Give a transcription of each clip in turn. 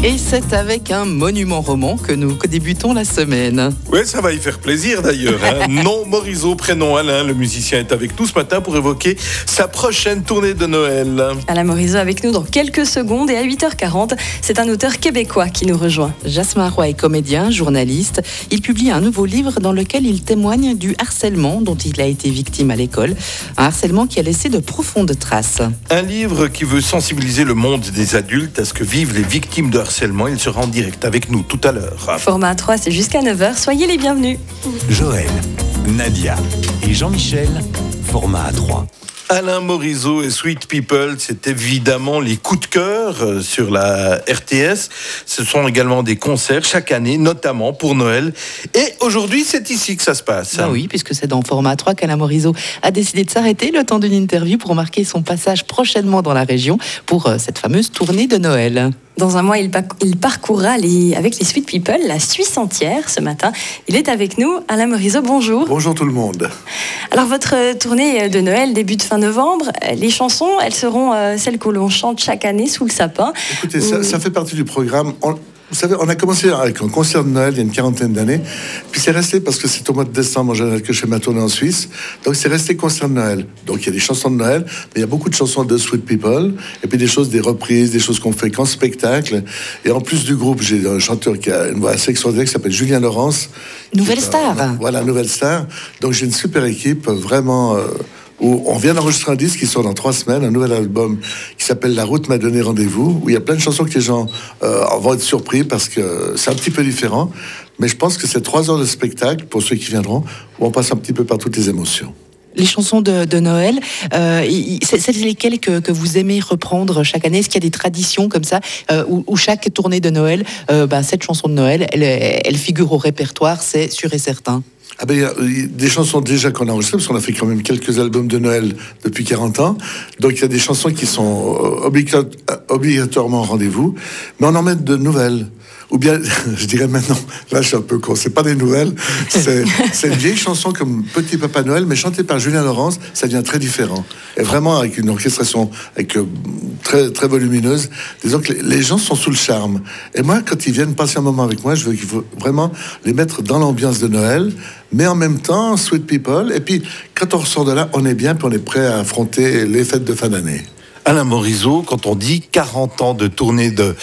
Et c'est avec un monument roman que nous débutons la semaine. Oui, ça va y faire plaisir d'ailleurs. Nom Morisot, prénom Alain. Le musicien est avec nous ce matin pour évoquer sa prochaine tournée de Noël. Alain Morisot avec nous dans quelques secondes et à 8h40, c'est un auteur québécois qui nous rejoint. Jasmin Roy est comédien, journaliste. Il publie un nouveau livre dans lequel il témoigne du harcèlement dont il a été victime à l'école. Un harcèlement qui a laissé de profondes traces. Un livre qui veut sensibiliser le monde des adultes à ce que vivent les victimes de harcèlement. Il sera en direct avec nous tout à l'heure. Format 3, c'est jusqu'à 9h. Soyez les bienvenus. Joël, Nadia et Jean-Michel, format 3. Alain Morisot et Sweet People, c'est évidemment les coups de cœur sur la RTS. Ce sont également des concerts chaque année, notamment pour Noël. Et aujourd'hui, c'est ici que ça se passe. Ah oui, puisque c'est dans Format 3 qu'Alain Morisot a décidé de s'arrêter le temps d'une interview pour marquer son passage prochainement dans la région pour cette fameuse tournée de Noël. Dans un mois, il parcourra avec les Sweet People la Suisse entière ce matin. Il est avec nous. Alain Morisot, bonjour. Bonjour tout le monde. Alors, votre tournée de Noël débute fin novembre. Les chansons, elles seront celles que l'on chante chaque année sous le sapin. Écoutez, ça fait partie du programme. Vous savez, on a commencé avec un concert de Noël il y a une quarantaine d'années, puis c'est resté parce que c'est au mois de décembre en général que je fais ma tournée en Suisse, donc c'est resté concert de Noël. Donc il y a des chansons de Noël, mais il y a beaucoup de chansons de Sweet People, et puis des reprises, des choses qu'on fait qu'en spectacle. Et en plus du groupe, j'ai un chanteur qui a une voix assez extraordinaire qui s'appelle Julien Laurence. Nouvelle star. Voilà, nouvelle star. Donc j'ai une super équipe, vraiment... où on vient d'enregistrer un disque qui sort dans 3 semaines, un nouvel album qui s'appelle La route m'a donné rendez-vous, où il y a plein de chansons que les gens vont être surpris parce que c'est un petit peu différent. Mais je pense que c'est 3 heures de spectacle, pour ceux qui viendront, où on passe un petit peu par toutes les émotions. Les chansons de Noël, c'est lesquelles que vous aimez reprendre chaque année? Est-ce qu'il y a des traditions comme ça où chaque tournée de Noël, cette chanson de Noël, elle figure au répertoire, c'est sûr et certain? Ah ben, il y a des chansons déjà qu'on a enregistrées, parce qu'on a fait quand même quelques albums de Noël depuis 40 ans. Donc il y a des chansons qui sont obligatoirement au rendez-vous, mais on en met de nouvelles. Ou bien, je dirais maintenant, là je suis un peu con, c'est pas des nouvelles, c'est une vieille chanson comme Petit Papa Noël, mais chantée par Julien Laurence, ça devient très différent. Et vraiment avec une orchestration très, très volumineuse. Disons que les gens sont sous le charme. Et moi, quand ils viennent passer un moment avec moi, je veux qu'il faut vraiment les mettre dans l'ambiance de Noël, mais en même temps, Sweet People. Et puis, quand on ressort de là, on est bien, puis on est prêt à affronter les fêtes de fin d'année. Alain Morisot, quand on dit 40 ans de tournée de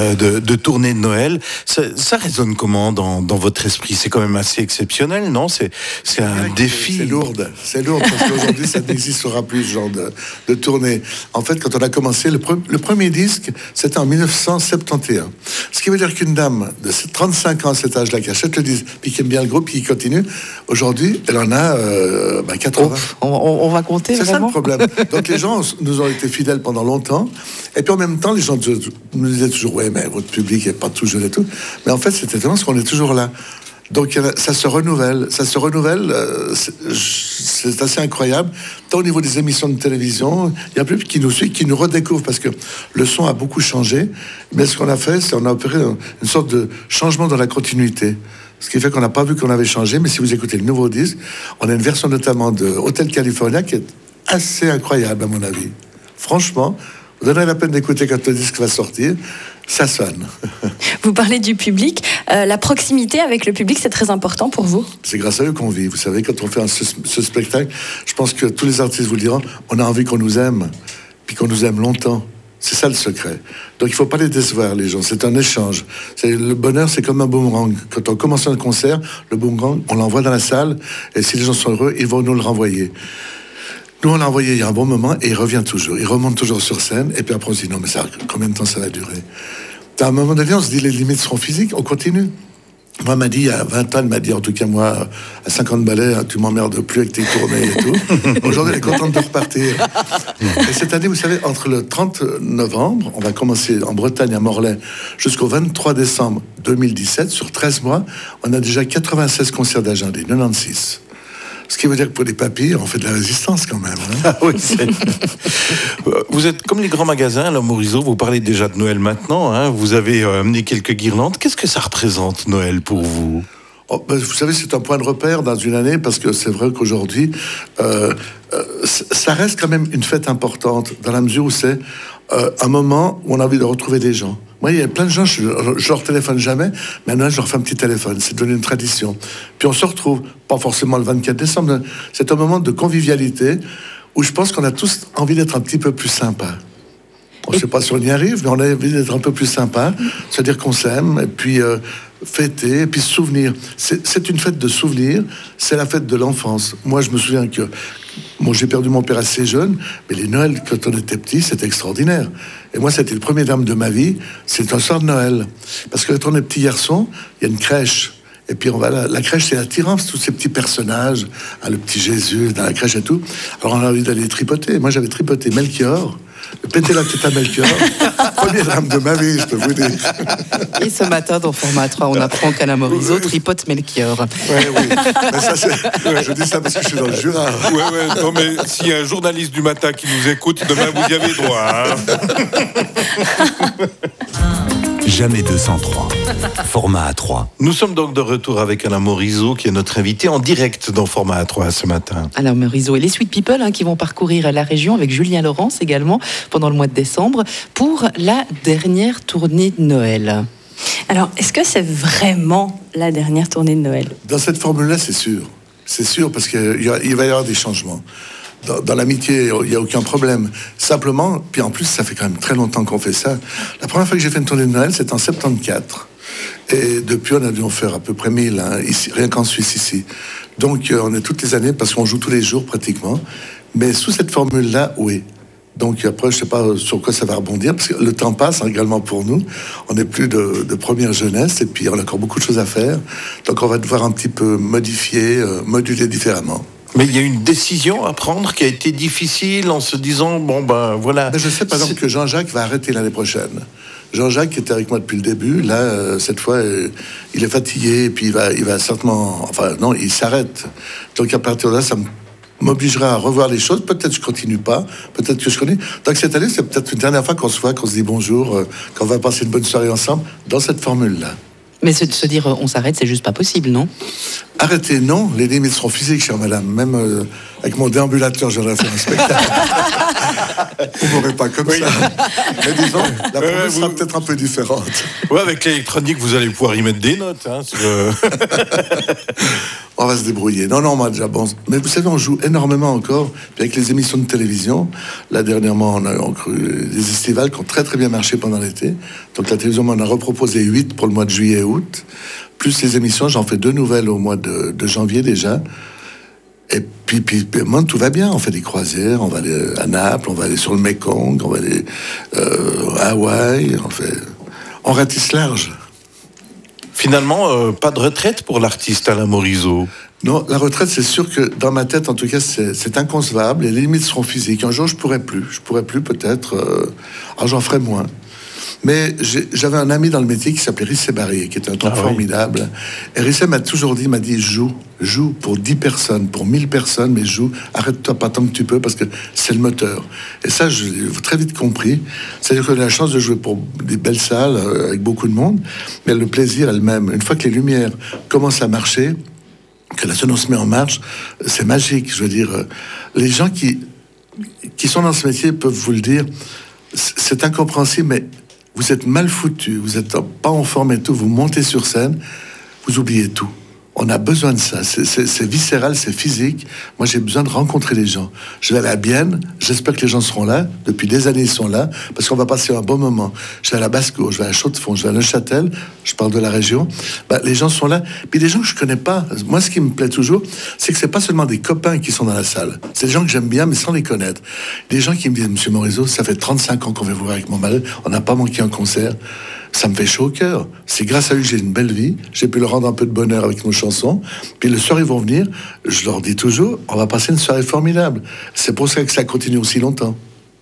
Noël, ça résonne comment dans votre esprit? C'est quand même assez exceptionnel, non? C'est un défi. C'est lourd parce qu'aujourd'hui ça n'existera plus ce genre de tournée. En fait, quand on a commencé le premier disque, c'était en 1971. Ce qui veut dire qu'une dame de 35 ans à cet âge-là qui achète le disque, puis qui aime bien le groupe, puis qui continue, aujourd'hui, elle en a 80. On va compter. C'est vraiment? ça le problème. Donc les gens nous ont été fidèles pendant longtemps, et puis en même temps les gens nous disaient toujours ouais mais votre public n'est pas tout jeune et tout, mais en fait c'était étonnant parce qu'on est toujours là. Donc ça se renouvelle, c'est assez incroyable. Tant au niveau des émissions de télévision, il y a plus qui nous suivent, qui nous redécouvrent parce que le son a beaucoup changé. Mais ce qu'on a fait, c'est on a opéré une sorte de changement dans la continuité. Ce qui fait qu'on n'a pas vu qu'on avait changé, mais si vous écoutez le nouveau disque, on a une version notamment de Hotel California qui est assez incroyable à mon avis. Franchement, vous donnerez la peine d'écouter quand le disque va sortir, ça sonne. Vous parlez du public, la proximité avec le public, c'est très important pour vous? C'est grâce à eux qu'on vit. Vous savez, quand on fait ce spectacle, je pense que tous les artistes vous le diront, on a envie qu'on nous aime, puis qu'on nous aime longtemps. C'est ça le secret. Donc il ne faut pas les décevoir, les gens. C'est un échange. Le bonheur, c'est comme un boomerang. Quand on commence un concert, le boomerang, on l'envoie dans la salle, et si les gens sont heureux, ils vont nous le renvoyer. Nous, on l'a envoyé il y a un bon moment et il revient toujours. Il remonte toujours sur scène et puis après on se dit non mais ça, combien de temps ça va durer? À un moment donné, on se dit les limites seront physiques, on continue. Moi, m'a dit, il y a 20 ans, elle m'a dit, en tout cas moi, à 50 balais, tu m'emmerdes plus avec tes tournées et tout. Aujourd'hui, elle est contente de repartir. Et cette année, vous savez, entre le 30 novembre, on va commencer en Bretagne, à Morlaix, jusqu'au 23 décembre 2017, sur 13 mois, on a déjà 96 concerts d'agendés, 96. Ce qui veut dire que pour les papilles, on fait de la résistance quand même. Hein. Ah oui, vous êtes comme les grands magasins, Alain Morisot, vous parlez déjà de Noël maintenant, hein, vous avez amené quelques guirlandes. Qu'est-ce que ça représente Noël pour vous? Vous savez, c'est un point de repère dans une année parce que c'est vrai qu'aujourd'hui, ça reste quand même une fête importante dans la mesure où c'est un moment où on a envie de retrouver des gens. Moi, il y a plein de gens, je leur téléphone jamais, mais à Noël, je leur fais un petit téléphone. C'est devenu une tradition. Puis on se retrouve, pas forcément le 24 décembre, c'est un moment de convivialité où je pense qu'on a tous envie d'être un petit peu plus sympa. On ne sait pas si on y arrive, mais on a envie d'être un peu plus sympa, c'est-à-dire qu'on s'aime, et puis fêter, et puis se souvenir. C'est une fête de souvenirs, c'est la fête de l'enfance. Moi, je me souviens que j'ai perdu mon père assez jeune, mais les Noëls, quand on était petit, c'était extraordinaire. Et moi, c'était le premier drame de ma vie, c'est un soir de Noël. Parce que quand on est petit garçon, il y a une crèche. Et puis la crèche, c'est attirant, c'est tous ces petits personnages, le petit Jésus dans la crèche et tout. Alors on a envie d'aller tripoter. Moi, j'avais tripoté Melchior, péter la tête à Melchior. Premier drame de ma vie, je peux vous dire. Et ce matin, dans Format 3, on apprend qu'Alain Morisot tripote Melchior. Oui. Mais ça, je dis ça parce que je suis dans le Jura. Oui. Non, mais s'il y a un journaliste du matin qui nous écoute, demain, vous y avez droit. Jamais 203. Format A3. Nous sommes donc de retour avec Alain Morisot, qui est notre invité en direct dans Format A3 ce matin. Alain Morisot et les Sweet People qui vont parcourir la région avec Julien Laurence également pendant le mois de décembre pour la dernière tournée de Noël. Alors, est-ce que c'est vraiment la dernière tournée de Noël ? Dans cette formule-là, c'est sûr. C'est sûr, parce qu'il va y avoir des changements. Dans l'amitié, il n'y a aucun problème. Simplement, puis en plus, ça fait quand même très longtemps qu'on fait ça. La première fois que j'ai fait une tournée de Noël, c'était en 74. Et depuis, on a dû en faire à peu près 1000, ici, rien qu'en Suisse, ici. Donc, on est toutes les années, parce qu'on joue tous les jours, pratiquement. Mais sous cette formule-là, oui. Donc, après, je ne sais pas sur quoi ça va rebondir, parce que le temps passe également pour nous. On n'est plus de première jeunesse, et puis on a encore beaucoup de choses à faire. Donc, on va devoir un petit peu modifier, moduler différemment. Mais il y a une décision à prendre qui a été difficile en se disant, voilà. Mais je sais par exemple que Jean-Jacques va arrêter l'année prochaine. Jean-Jacques qui était avec moi depuis le début, là, cette fois, il est fatigué, et puis il va certainement... Enfin, non, il s'arrête. Donc à partir de là, ça m'obligera à revoir les choses. Peut-être je continue pas, peut-être que je connais. Donc cette année, c'est peut-être une dernière fois qu'on se voit, qu'on se dit bonjour, qu'on va passer une bonne soirée ensemble, dans cette formule-là. Mais se dire on s'arrête, c'est juste pas possible, non ? Arrêtez, non. Les limites seront physiques, chère madame. Même avec mon déambulateur, j'aurais fait un spectacle. Vous ne m'aurez pas comme ça. Mais disons, la promesse sera peut-être un peu différente. Oui, avec l'électronique, vous allez pouvoir y mettre des notes. On va se débrouiller. Non, moi, déjà, bon. Mais vous savez, on joue énormément encore. Puis avec les émissions de télévision, là, dernièrement, on a des estivales qui ont très, très bien marché pendant l'été. Donc, la télévision m'en a reproposé 8 pour le mois de juillet et août. Plus les émissions, j'en fais 2 nouvelles au mois de janvier déjà. Et puis, moi, tout va bien. On fait des croisières, on va aller à Naples, on va aller sur le Mekong, on va aller à Hawaï. On ratisse large. Finalement, pas de retraite pour l'artiste Alain Morisot. Non, la retraite, c'est sûr que dans ma tête, en tout cas, c'est inconcevable. Et les limites seront physiques. Un jour, je pourrais plus peut-être. Alors, j'en ferai moins. Mais j'avais un ami dans le métier qui s'appelait Rissé Barré, qui était un type formidable. Et Rissé m'a toujours dit, joue pour 10 personnes, pour 1000 personnes, mais joue, arrête-toi pas tant que tu peux, parce que c'est le moteur. Et ça, j'ai très vite compris. C'est-à-dire qu'on a la chance de jouer pour des belles salles, avec beaucoup de monde, mais le plaisir elle-même. Une fois que les lumières commencent à marcher, que la sonore se met en marche, c'est magique. Je veux dire, les gens qui sont dans ce métier peuvent vous le dire, c'est incompréhensible, mais vous êtes mal foutu, vous n'êtes pas en forme et tout, vous montez sur scène, vous oubliez tout. On a besoin de ça, c'est viscéral, c'est physique. Moi, j'ai besoin de rencontrer les gens. Je vais aller à Bienne, j'espère que les gens seront là. Depuis des années, ils sont là, parce qu'on va passer un bon moment. Je vais à la Basse-Cour, je vais à Chaux-de-Fonds, je vais à Neuchâtel, je parle de la région. Les gens sont là. Puis des gens que je connais pas. Moi, ce qui me plaît toujours, c'est que c'est pas seulement des copains qui sont dans la salle. C'est des gens que j'aime bien, mais sans les connaître. Des gens qui me disent, Monsieur Morisot, ça fait 35 ans qu'on va vous voir avec mon mari, on n'a pas manqué un concert. Ça me fait chaud au cœur. C'est grâce à eux que j'ai une belle vie. J'ai pu leur rendre un peu de bonheur avec nos chansons. Puis le soir, ils vont venir. Je leur dis toujours, on va passer une soirée formidable. C'est pour ça que ça continue aussi longtemps.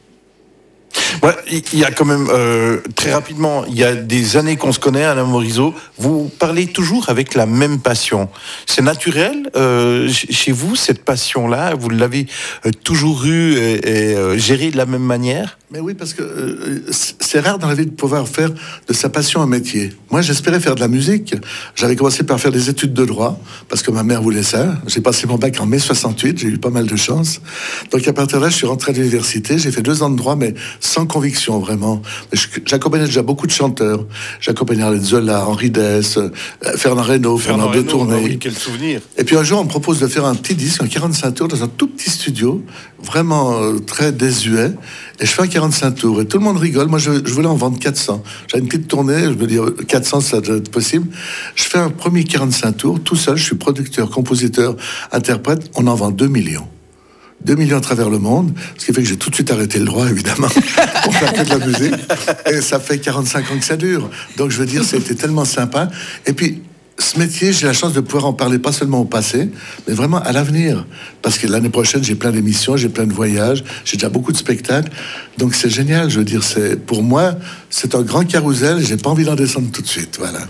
Ouais, il y a quand même, très rapidement, il y a des années qu'on se connaît, Alain Morisot. Vous parlez toujours avec la même passion. C'est naturel chez vous, cette passion-là? Vous l'avez toujours eue et gérée de la même manière? Mais oui, parce que c'est rare dans la vie de pouvoir faire de sa passion un métier. Moi, j'espérais faire de la musique. J'avais commencé par faire des études de droit, parce que ma mère voulait ça. J'ai passé mon bac en mai 68, j'ai eu pas mal de chance. Donc à partir de là, je suis rentré à l'université, j'ai fait 2 ans de droit, mais sans conviction, vraiment. J'accompagnais déjà beaucoup de chanteurs. J'accompagnais Arlette Zola, Henri Dess, Fernand Reynaud, Fernand de Tournai. Oui, quel souvenir. Et puis un jour, on me propose de faire un petit disque, un 45 tours, dans un tout petit studio, vraiment très désuet. Et je fais un 45 tours. Et tout le monde rigole. Moi, je voulais en vendre 400. J'avais une petite tournée, je me dis 400, ça doit être possible. Je fais un premier 45 tours, tout seul. Je suis producteur, compositeur, interprète. On en vend 2 millions. 2 millions à travers le monde, ce qui fait que j'ai tout de suite arrêté le droit, évidemment, pour faire que de la musique. Et ça fait 45 ans que ça dure. Donc, je veux dire, c'était tellement sympa. Et puis, ce métier, j'ai la chance de pouvoir en parler pas seulement au passé, mais vraiment à l'avenir. Parce que l'année prochaine, j'ai plein d'émissions, j'ai plein de voyages, j'ai déjà beaucoup de spectacles. Donc, c'est génial, je veux dire, pour moi, c'est un grand carrousel, j'ai pas envie d'en descendre tout de suite, voilà.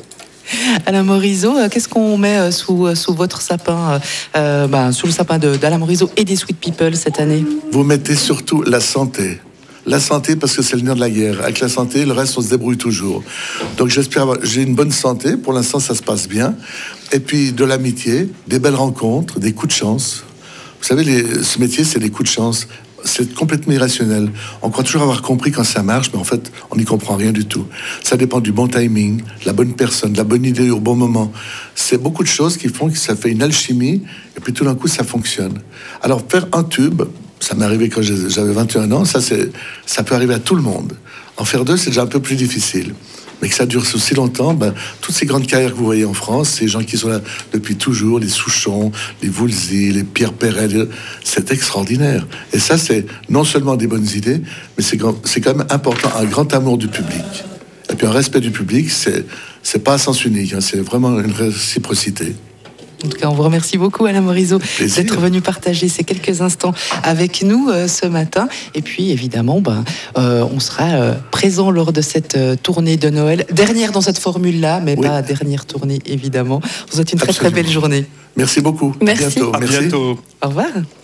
Alain Morisot, qu'est-ce qu'on met sous votre sapin, sous le sapin d'Alain Morisot et des Sweet People cette année? Vous mettez surtout la santé. La santé, parce que c'est le nerf de la guerre. Avec la santé, le reste, on se débrouille toujours. Donc j'espère j'ai une bonne santé. Pour l'instant, ça se passe bien. Et puis de l'amitié, des belles rencontres, des coups de chance. Vous savez, ce métier, c'est des coups de chance. C'est complètement irrationnel. On croit toujours avoir compris quand ça marche, mais en fait, on n'y comprend rien du tout. Ça dépend du bon timing, la bonne personne, la bonne idée au bon moment. C'est beaucoup de choses qui font que ça fait une alchimie, et puis tout d'un coup, ça fonctionne. Alors, faire un tube, ça m'est arrivé quand j'avais 21 ans, ça peut arriver à tout le monde. En faire 2, c'est déjà un peu plus difficile. Mais que ça dure aussi longtemps, toutes ces grandes carrières que vous voyez en France, ces gens qui sont là depuis toujours, les Souchon, les Woolsey, les Pierre Perret, c'est extraordinaire. Et ça, c'est non seulement des bonnes idées, mais c'est quand même important, un grand amour du public. Et puis un respect du public, c'est pas à sens unique, hein, c'est vraiment une réciprocité. En tout cas, on vous remercie beaucoup, Alain Morisot, d'être venu partager ces quelques instants avec nous ce matin. Et puis, évidemment, on sera présent lors de cette tournée de Noël. Dernière dans cette formule-là, mais pas dernière tournée, évidemment. On vous souhaite une très, très belle journée. Merci beaucoup. Merci. À bientôt. À bientôt. Au revoir.